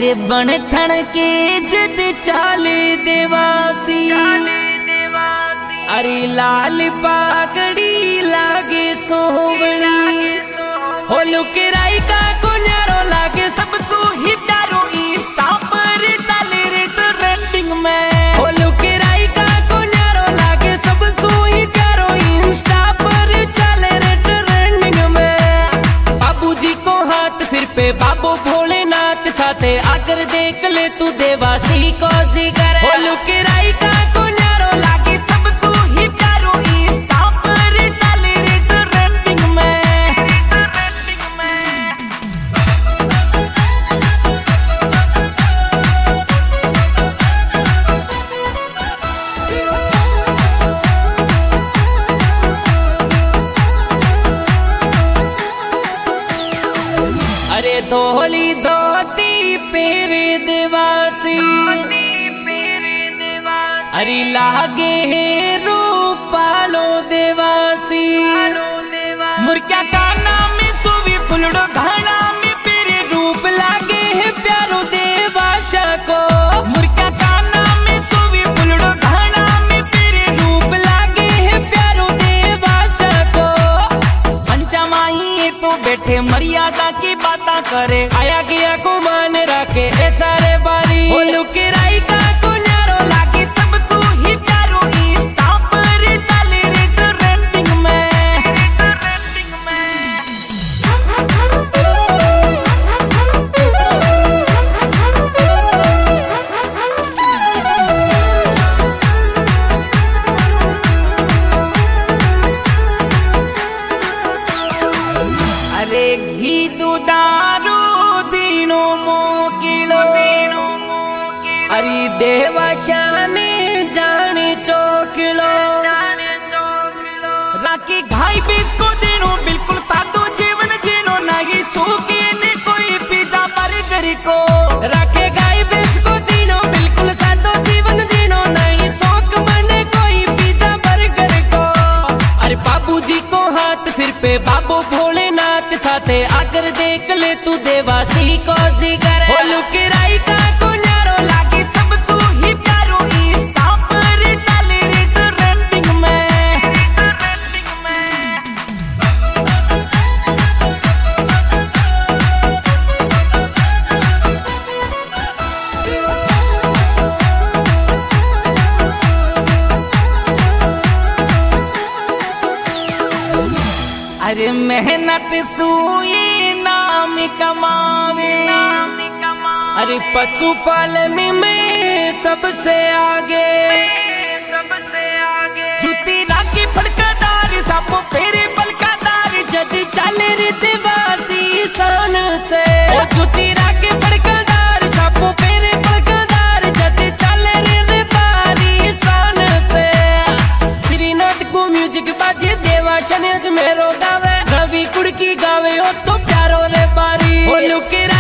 अरे बन ठण के जद चाले देवासी, अरे लाल पागड़ी लागे सोवनी, हो लुकेराई का कुन्यारो लागे सब सू ही प्यारो इंस्टा पर चले रे ट्रेंडिंग में। हो लुकेराई का कुन्यारो लागे सब सू ही प्यारो इंस्टा पर चले रे ट्रेंडिंग में। बाबूजी को हाथ सिर पे बाबू भोलेनाथ साथे आकर देख ले तू देवासी को जिगर। हो लुकेराई का कुन्यारो लागे सब सू ही प्यारो इंस्टा पर चले रे ट्रेंडिंग में। अरे धोली धोती पेरे देवासी, अरे लागे है रूपालो देवासी। मुर्क्या काना में सोवी फुलड़ो घाना में पेरे रूप लागे है प्यारो देवासा को। मुर्क्या काना में सोवी फुलड़ो घाना में पेरे रूप लागे है प्यारो देवासा को। पंचमाई तो बैठे मर्यादा की बाता करे, आया गया को मान रखे ए सारे बारी। हो लुकेराई का कुन्यारो लागे सब सू ही प्यारो इंस्टा पर चले रे ट्रेंडिंग में। अरे घी दुदारू दीनो मोकिलो, अरे देवाशाने जाने चौकिलो। राखी घाई बिस्को देनो बिल्कुल सादो जीवन जीनो, नहीं सूखे ने कोई पिज्जा बर्गर को। राखे घाई बिस्को देनो बिल्कुल सादो जीवन जीनो, नहीं शौक बने कोई पिज्जा बर्गर को। अरे बाबूजी को हाथ सिर पे बाबू भोलेनाथ साथे आकर देख ले तू देवासी को जिगर। हो लुकेराई का कुन्यारो लागे सब सू ही प्यारो इंस्टा पर चले रे ट्रेंडिंग में। अरे मेहनत सुई नाम कमावे, अरे पशुपालन में सबसे आगे। जूती राखी फड़कादार सापो फेरे पलकादार, जदी चले रे देवासी शान से। ओ जूती राखी फड़कादार सापो फेरे पलकादार, जदी चले रे देवारी शान से। श्रीनाथ को म्यूजिक बाजे देवाशन मेरो गावे, रवि कुड़की गावे ओ तो प्यारो रे बारी। ओ लुकेरा